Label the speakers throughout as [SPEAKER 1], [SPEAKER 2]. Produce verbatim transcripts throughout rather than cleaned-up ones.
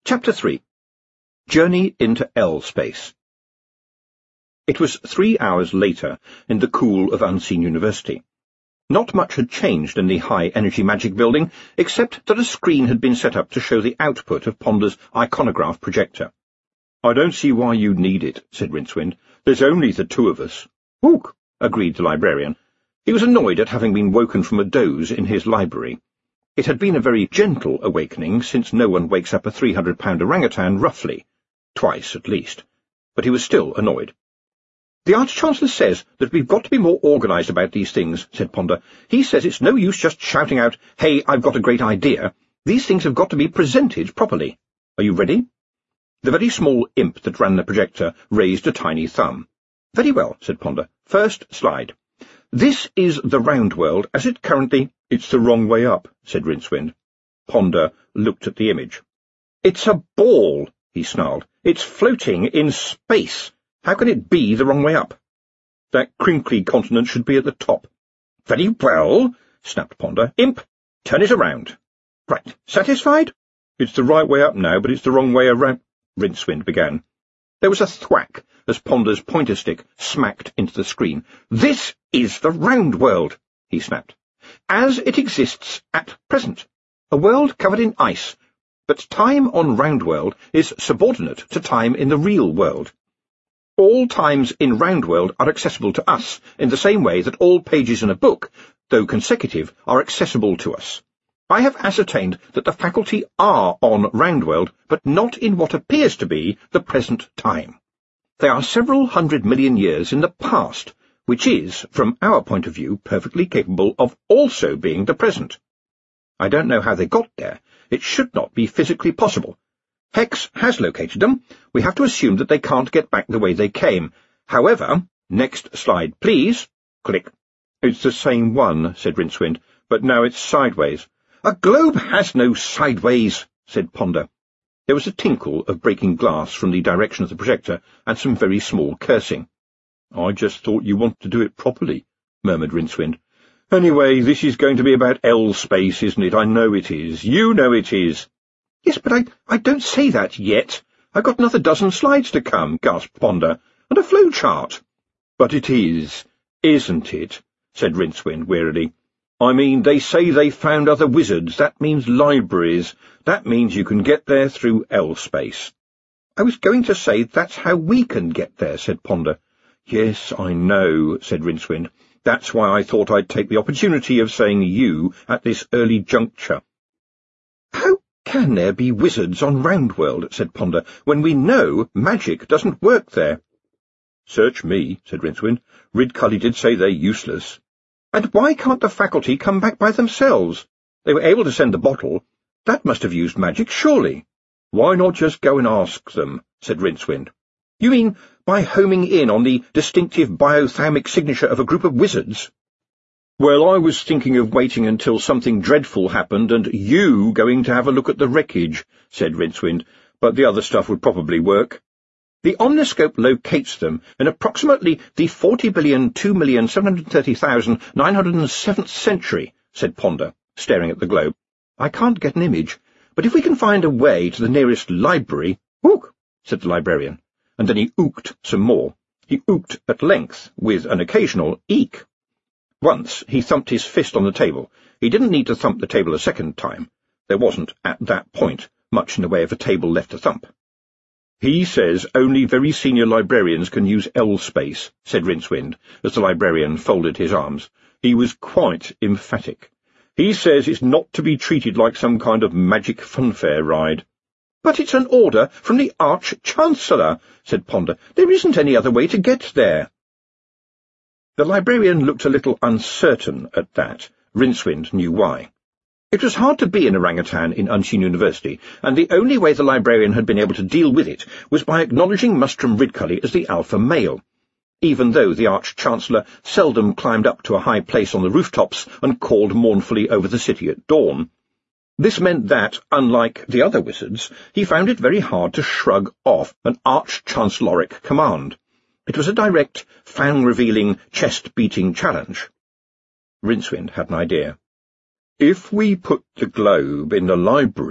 [SPEAKER 1] Chapter three. Journey into L-Space. It was three hours later in the cool of Unseen University. Not much had changed in the high-energy magic building, except that a screen had been set up to show the output of Ponder's iconograph projector. "I don't see why you need it," said Rincewind. "There's only the two of us." "Ook," agreed the librarian. He was annoyed at having been woken from a doze in his library. It had been a very gentle awakening, since no one wakes up a three hundred pound orangutan roughly. Twice, at least. But he was still annoyed. "The Arch-Chancellor says that we've got to be more organised about these things," said Ponder. "He says it's no use just shouting out, 'Hey, I've got a great idea.' These things have got to be presented properly. Are you ready?" The very small imp that ran the projector raised a tiny thumb. "Very well," said Ponder. "First slide. This is the round world as it currently—" "It's the wrong way up," said Rincewind. Ponder looked at the image. "It's a ball," he snarled. "It's floating in space. How can it be the wrong way up? That crinkly continent should be at the top." "Very well," snapped Ponder. "Imp, turn it around." "Right. Satisfied?" "It's the right way up now, but it's the wrong way around," Rincewind began. There was a thwack as Ponder's pointer stick smacked into the screen. "This is the round world," he snapped, "as it exists at present. A world covered in ice, but time on round world is subordinate to time in the real world. All times in round world are accessible to us in the same way that all pages in a book, though consecutive, are accessible to us. I have ascertained that the faculty are on round world, but not in what appears to be the present time. They are several hundred million years in the past, which is, from our point of view, perfectly capable of also being the present. I don't know how they got there. It should not be physically possible. Hex has located them. We have to assume that they can't get back the way they came. However, next slide, please. Click. "It's the same one," said Rincewind, "but now it's sideways." "A globe has no sideways," said Ponder. There was a tinkle of breaking glass from the direction of the projector, and some very small cursing. "I just thought you wanted to do it properly," murmured Rincewind. "Anyway, this is going to be about L-Space, isn't it? I know it is. You know it is." "Yes, but I, I don't say that yet. I've got another dozen slides to come," gasped Ponder, "and a flowchart." "But it is, isn't it?" said Rincewind wearily. "I mean, they say they found other wizards. That means libraries. That means you can get there through L-Space." "I was going to say that's how we can get there," said Ponder. "Yes, I know," said Rincewind. "That's why I thought I'd take the opportunity of saying you at this early juncture." "How can there be wizards on Roundworld," said Ponder, "when we know magic doesn't work there?" "Search me," said Rincewind. "Ridcully did say they're useless." "And why can't the faculty come back by themselves? They were able to send the bottle. That must have used magic, surely." "Why not just go and ask them?" said Rincewind. "You mean by homing in on the distinctive biothalamic signature of a group of wizards?" "Well, I was thinking of waiting until something dreadful happened and you going to have a look at the wreckage," said Rincewind, "but the other stuff would probably work." "The omniscope locates them in approximately the forty billion, two million, seven hundred thirty thousand, nine hundred and seventh century, said Ponder, staring at the globe. "I can't get an image, but if we can find a way to the nearest library—" "Ook," said the librarian, and then he ooked some more. He ooked at length, with an occasional eek. Once he thumped his fist on the table. He didn't need to thump the table a second time. There wasn't, at that point, much in the way of a table left to thump. "He says only very senior librarians can use L-Space," said Rincewind, as the librarian folded his arms. He was quite emphatic. "He says it's not to be treated like some kind of magic funfair ride." "But it's an order from the Arch-Chancellor," said Ponder. "There isn't any other way to get there." The librarian looked a little uncertain at that. Rincewind knew why. It was hard to be an orangutan in Unseen University, and the only way the librarian had been able to deal with it was by acknowledging Mustrum Ridcully as the alpha male, even though the Arch-Chancellor seldom climbed up to a high place on the rooftops and called mournfully over the city at dawn. This meant that, unlike the other wizards, he found it very hard to shrug off an Arch-Chancelloric command. It was a direct, fang-revealing, chest-beating challenge. Rincewind had an idea. "If we put the globe in the library,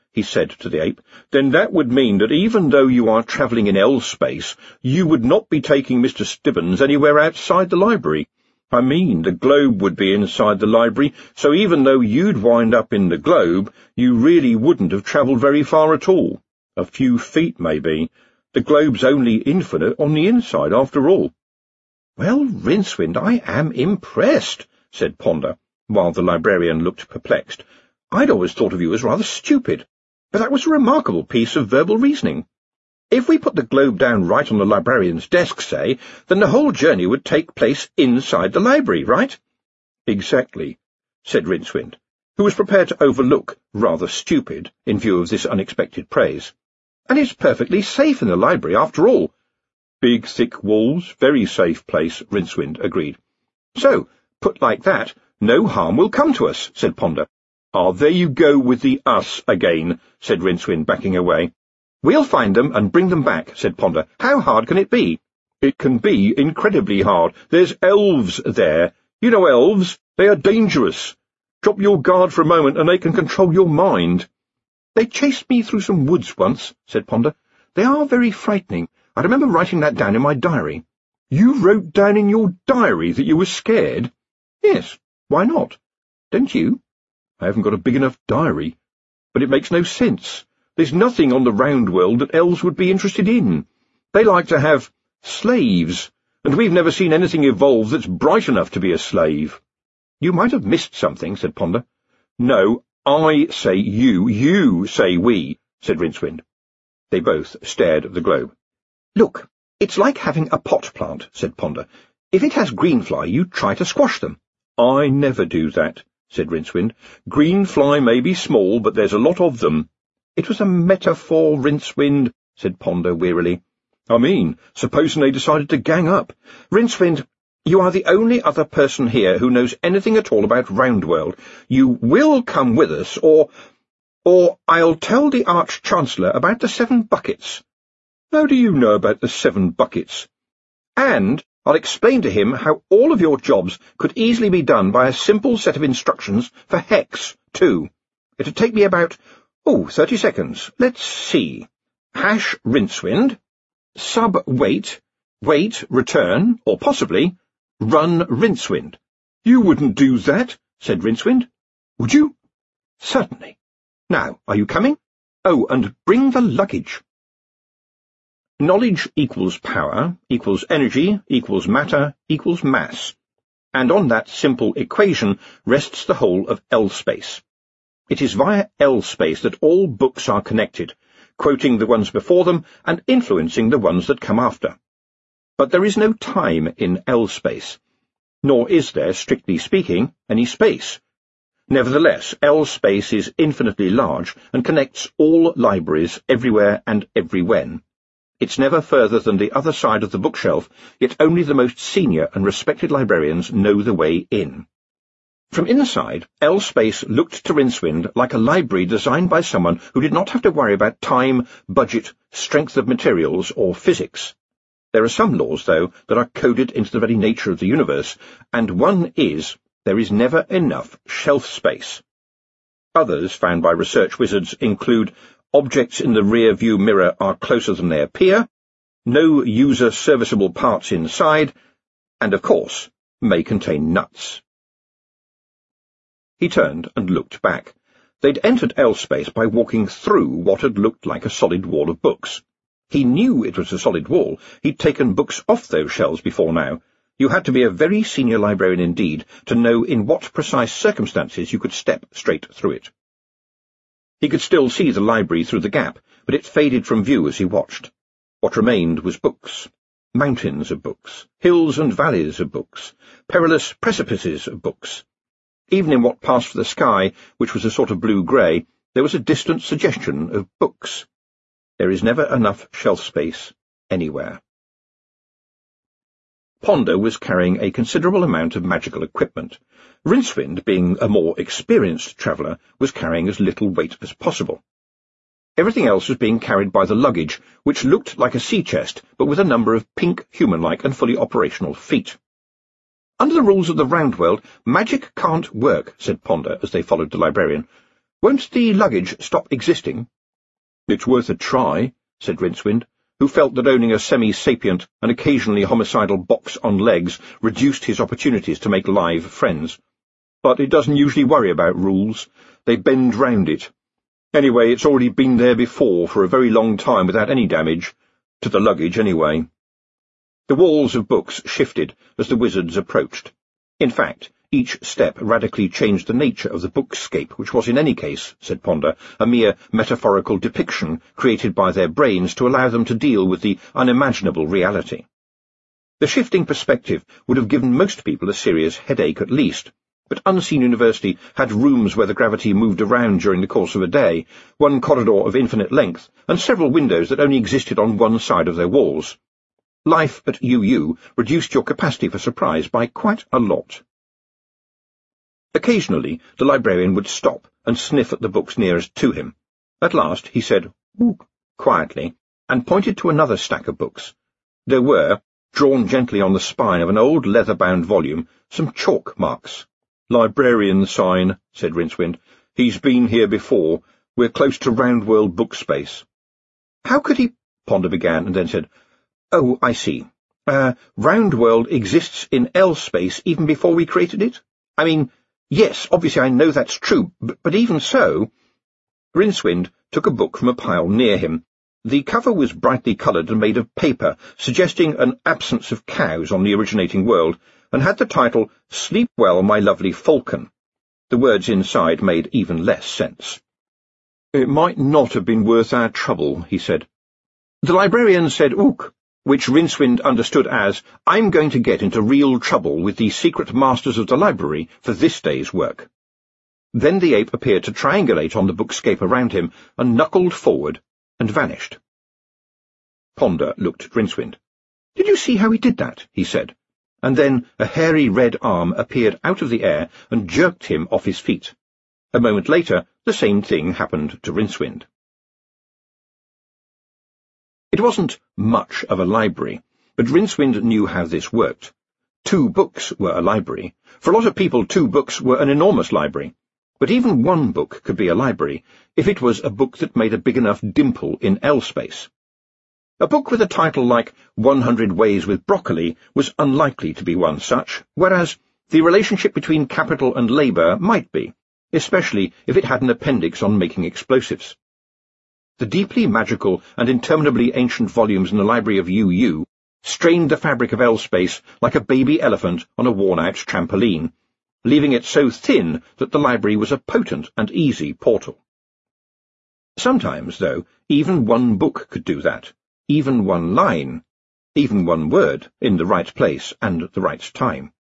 [SPEAKER 1] he said to the ape, then that would mean that even though you are travelling in L-space, you would not be taking Mister Stibbons anywhere outside the library. I mean, the globe would be inside the library, so even though you'd wind up in the globe, you really wouldn't have travelled very far at all. A few feet, maybe. The globe's only infinite on the inside, after all. Well, Rincewind, I am impressed, said Ponder, while the librarian looked perplexed. I'd always thought of you as rather stupid, but that was a remarkable piece of verbal reasoning. If we put the globe down right on the librarian's desk, say, then the whole journey would take place inside the library, right? Exactly, said Rincewind, who was prepared to overlook rather stupid in view of this unexpected praise. And it's perfectly safe in the library, after all. Big, thick walls, very safe place, Rincewind agreed. So, put like that, no harm will come to us, said Ponder. Ah, there you go with the us again, said Rincewind, backing away. We'll find them and bring them back, said Ponder. How hard can it be? It can be incredibly hard. There's elves there. You know elves. They are dangerous. Drop your guard for a moment and they can control your mind. They chased me through some woods once, said Ponder. They are very frightening. I remember writing that down in my diary. You wrote down in your diary that you were scared? Yes, why not? Don't you? I haven't got a big enough diary. But it makes no sense. There's nothing on the round world that elves would be interested in. They like to have slaves, and we've never seen anything evolve that's bright enough to be a slave. You might have missed something, said Ponder. No, I say you, you say we, said Rincewind. They both stared at the globe. Look, it's like having a pot plant, said Ponder. If it has greenfly, you try to squash them. I never do that, said Rincewind. Greenfly may be small, but there's a lot of them. It was a metaphor, Rincewind, said Ponder wearily. I mean, supposing they decided to gang up. Rincewind, you are the only other person here who knows anything at all about Roundworld. You will come with us, or... or I'll tell the Arch-Chancellor about the seven buckets. How do you know about the seven buckets? And I'll explain to him how all of your jobs could easily be done by a simple set of instructions for Hex, too. It'd take me about... Oh, thirty seconds. Let's see. Hash Rincewind, sub wait, wait, return, or possibly run Rincewind. You wouldn't do that, said Rincewind. Would you? Certainly. Now, are you coming? Oh, and bring the luggage. Knowledge equals power, equals energy, equals matter, equals mass. And on that simple equation rests the whole of L-space. It is via L-space that all books are connected, quoting the ones before them and influencing the ones that come after. But there is no time in L-space, nor is there, strictly speaking, any space. Nevertheless, L-space is infinitely large and connects all libraries everywhere and everywhen. It's never further than the other side of the bookshelf, yet only the most senior and respected librarians know the way in. From inside, L-space looked to Rincewind like a library designed by someone who did not have to worry about time, budget, strength of materials, or physics. There are some laws, though, that are coded into the very nature of the universe, and one is, there is never enough shelf space. Others, found by research wizards, include objects in the rear-view mirror are closer than they appear, no user-serviceable parts inside, and, of course, may contain nuts. He turned and looked back. They'd entered L-space by walking through what had looked like a solid wall of books. He knew it was a solid wall. He'd taken books off those shelves before now. You had to be a very senior librarian indeed to know in what precise circumstances you could step straight through it. He could still see the library through the gap, but it faded from view as he watched. What remained was books. Mountains of books, hills and valleys of books, perilous precipices of books. Even in what passed for the sky, which was a sort of blue-grey, there was a distant suggestion of books. There is never enough shelf space anywhere. Ponder was carrying a considerable amount of magical equipment. Rincewind, being a more experienced traveller, was carrying as little weight as possible. Everything else was being carried by the luggage, which looked like a sea chest, but with a number of pink, human-like and fully operational feet. Under the rules of the Roundworld, magic can't work, said Ponder as they followed the librarian. Won't the luggage stop existing? It's worth a try, said Rincewind, who felt that owning a semi-sapient and occasionally homicidal box on legs reduced his opportunities to make live friends. But it doesn't usually worry about rules. They bend round it. Anyway, it's already been there before for a very long time without any damage. To the luggage, anyway. The walls of books shifted as the wizards approached. In fact, each step radically changed the nature of the bookscape, which was in any case, said Ponder, a mere metaphorical depiction created by their brains to allow them to deal with the unimaginable reality. The shifting perspective would have given most people a serious headache at least, but Unseen University had rooms where the gravity moved around during the course of a day, one corridor of infinite length, and several windows that only existed on one side of their walls. Life at U U reduced your capacity for surprise by quite a lot. Occasionally, the librarian would stop and sniff at the books nearest to him. At last, he said, "Ooh," quietly, and pointed to another stack of books. There were, drawn gently on the spine of an old leather-bound volume, some chalk marks. "Librarian sign," said Rincewind. "He's been here before. We're close to Roundworld book space." "How could he—" Ponder began, and then said, "Oh, I see. Uh, Roundworld exists in L space even before we created it? I mean, yes, obviously I know that's true, but, but even so—" Rincewind took a book from a pile near him. The cover was brightly coloured and made of paper, suggesting an absence of cows on the originating world, and had the title, "Sleep Well, My Lovely Falcon." The words inside made even less sense. "It might not have been worth our trouble," he said. The librarian said "Ook," which Rincewind understood as, "I'm going to get into real trouble with the secret masters of the library for this day's work." Then the ape appeared to triangulate on the bookscape around him and knuckled forward and vanished. Ponder looked at Rincewind. "Did you see how he did that?" he said. And then a hairy red arm appeared out of the air and jerked him off his feet. A moment later, the same thing happened to Rincewind. It wasn't much of a library, but Rincewind knew how this worked. Two books were a library. For a lot of people, two books were an enormous library. But even one book could be a library, if it was a book that made a big enough dimple in L space. A book with a title like one hundred Ways with Broccoli was unlikely to be one such, whereas the relationship between capital and labour might be, especially if it had an appendix on making explosives. The deeply magical and interminably ancient volumes in the library of U U strained the fabric of L-space like a baby elephant on a worn-out trampoline, leaving it so thin that the library was a potent and easy portal. Sometimes, though, even one book could do that. Even one line, even one word, in the right place and at the right time.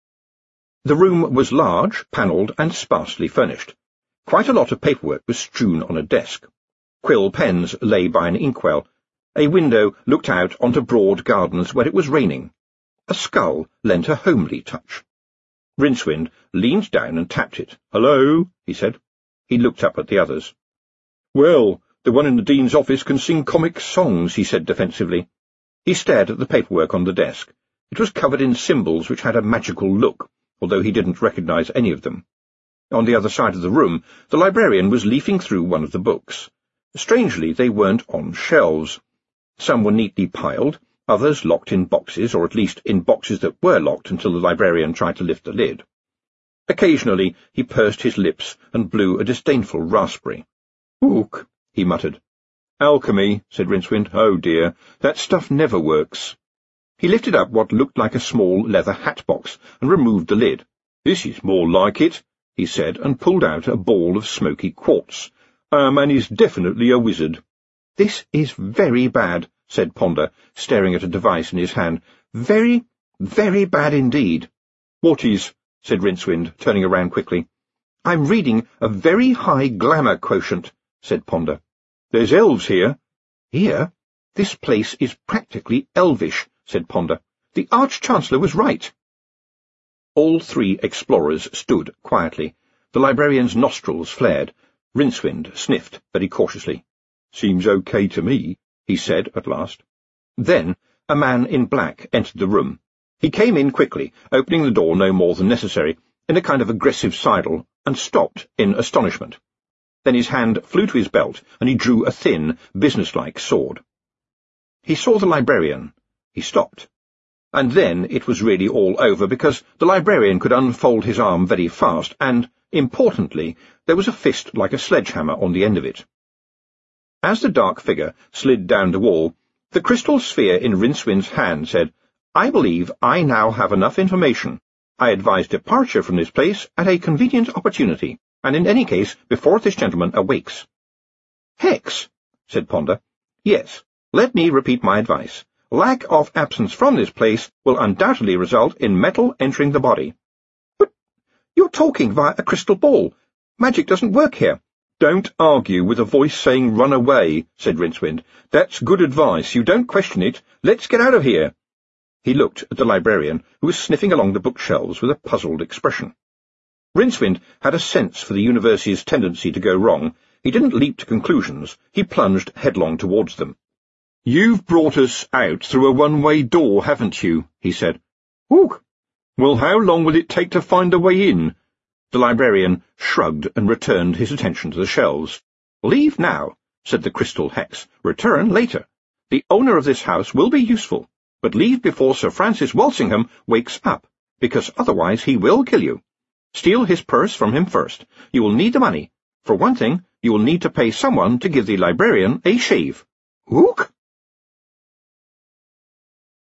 [SPEAKER 1] The room was large, panelled, and sparsely furnished. Quite a lot of paperwork was strewn on a desk. Quill pens lay by an inkwell. A window looked out onto broad gardens where it was raining. A skull lent a homely touch. Rincewind leaned down and tapped it. "Hello," he said. He looked up at the others. "Well, the one in the dean's office can sing comic songs," he said defensively. He stared at the paperwork on the desk. It was covered in symbols which had a magical look, although he didn't recognize any of them. On the other side of the room, the librarian was leafing through one of the books. Strangely, they weren't on shelves. Some were neatly piled, others locked in boxes, or at least in boxes that were locked until the librarian tried to lift the lid. Occasionally he pursed his lips and blew a disdainful raspberry. "Ook," he muttered. "Alchemy," said Rincewind. "Oh dear, that stuff never works." He lifted up what looked like a small leather hat-box and removed the lid. "This is more like it," he said, and pulled out a ball of smoky quartz. "Our man is definitely a wizard." "This is very bad," said Ponder, staring at a device in his hand. "Very, very bad indeed." "What is?" said Rincewind, turning around quickly. "I'm reading a very high glamour quotient," said Ponder. "There's elves here." "Here? This place is practically elvish," said Ponder. "The Arch-Chancellor was right." All three explorers stood quietly. The librarian's nostrils flared. Rincewind sniffed very cautiously. "Seems okay to me," he said at last. Then a man in black entered the room. He came in quickly, opening the door no more than necessary, in a kind of aggressive sidle, and stopped in astonishment. Then his hand flew to his belt, and he drew a thin, businesslike sword. He saw the librarian. He stopped. And then it was really all over, because the librarian could unfold his arm very fast, and, importantly, there was a fist like a sledgehammer on the end of it. As the dark figure slid down the wall, the crystal sphere in Rincewind's hand said, "I believe I now have enough information. I advise departure from this place at a convenient opportunity, and in any case before this gentleman awakes." "Hex," said Ponder. "Yes, let me repeat my advice. Lack of absence from this place will undoubtedly result in metal entering the body." "But you're talking via a crystal ball. Magic doesn't work here." "Don't argue with a voice saying run away," said Rincewind. "That's good advice. You don't question it. Let's get out of here." He looked at the librarian, who was sniffing along the bookshelves with a puzzled expression. Rincewind had a sense for the university's tendency to go wrong. He didn't leap to conclusions. He plunged headlong towards them. "You've brought us out through a one-way door, haven't you?" he said. "Ooh! Well, how long will it take to find a way in?" The librarian shrugged and returned his attention to the shelves. "Leave now," said the crystal hex. "Return later. The owner of this house will be useful, but leave before Sir Francis Walsingham wakes up, because otherwise he will kill you. Steal his purse from him first. You will need the money. For one thing, you will need to pay someone to give the librarian a shave." "Ook?"